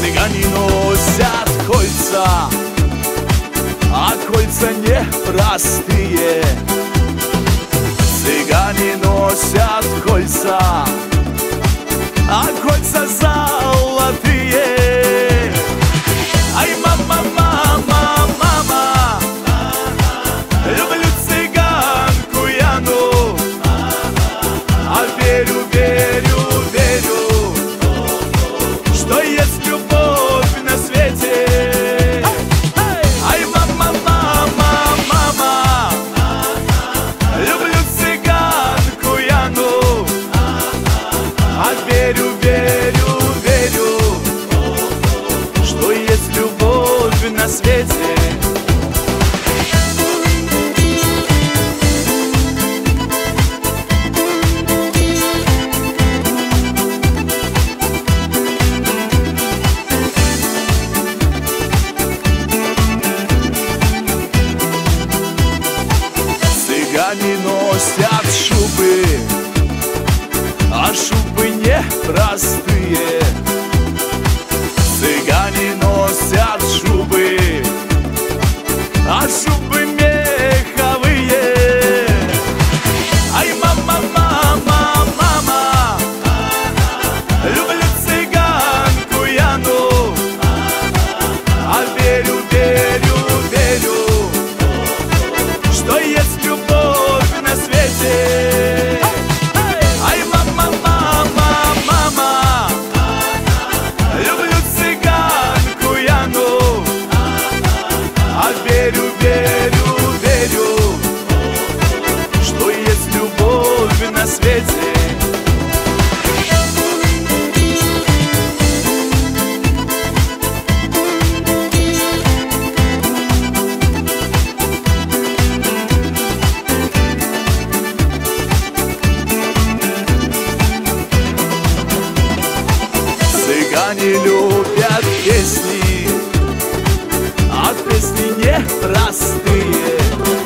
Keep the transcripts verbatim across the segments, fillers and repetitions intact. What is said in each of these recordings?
Цыгане носят кольца, а кольца непростые. Цыгане носят кольца, а кольца золотые. Ай, мама, мама, мама, люблю цыганку я, ну, а верю, верю, верю, что есть любовь на свете. Ай, мама, мама, мама, люблю цыганку я, ну, а верю, верю, верю, что есть любовь на свете. Цыгане носят шубы, а шубы непростые. Цыгане носят шубы, а шубы меховые. Ай, мама, мама, мама, люблю цыганку я, ну, а верю, верю, верю, что есть любовь на свете. Ай, мама, мама, мама, люблю цыганку я, ну, а верю, верю, верю, что есть любовь на свете. Цыгане любят песни, а песни непростые.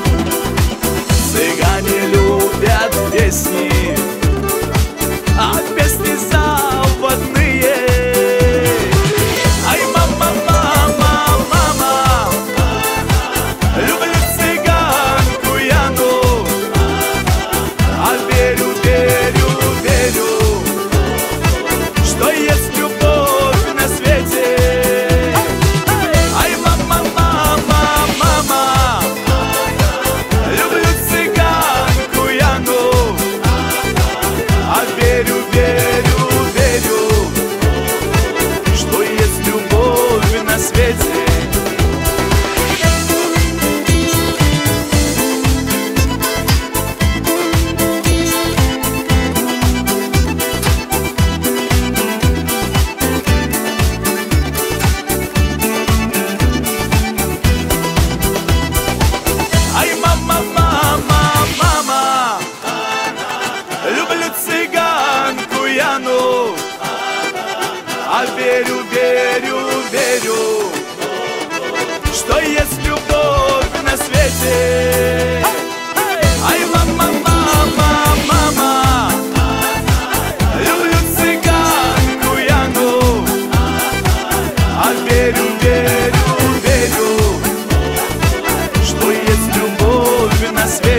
Цыгане любят песни, а песни западные. Ай, мама, мама, мама, люблю цыганку я, ну, а верю, верю, верю, что есть любовь на свете. Ай, мама, мама, мама, люблю цыганку я, ну, а верю, верю, верю, что есть любовь на свете. Ай, мама, мама, мама, люблю цыганку я, ну, а верю, верю, верю, что есть любовь на свете. Ай, мама, мама, мама, люблю цыганку я, ну, а верю, верю, верю, что есть любовь на свете.